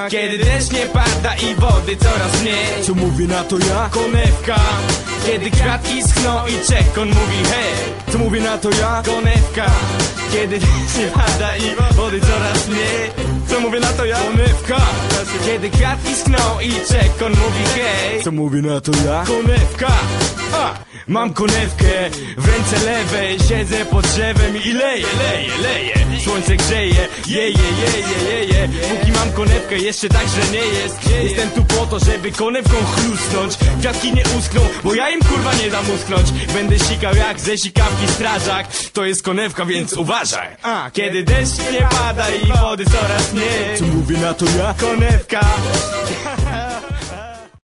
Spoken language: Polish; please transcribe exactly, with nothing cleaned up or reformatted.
Kiedy deszcz nie pada i wody coraz mniej. Co mówi na to ja? Konewka. Kiedy kwiatki schną i czekon mówi hej. Co mówi na to ja? Konewka. Kiedy deszcz nie pada i wody coraz mniej. Co mówi na to ja? Konewka. Kiedy kwiatki schną i czekon mówi hej. Co mówi na to ja? Konewka. A, mam konewkę w ręce lewej. Siedzę pod drzewem i leję, leję, leję. Słońce grzeje, jeje, jeje, jeje. Póki mam konewkę, jeszcze tak, że nie jest. Jestem tu po to, żeby konewką chlusnąć. Kwiatki nie uschną, bo ja im kurwa nie dam uschnąć. Będę sikał jak ze sikawki strażak. To jest konewka, więc uważaj. A, kiedy deszcz nie pada i wody coraz mniej. Co mówi na to ja? Konewka.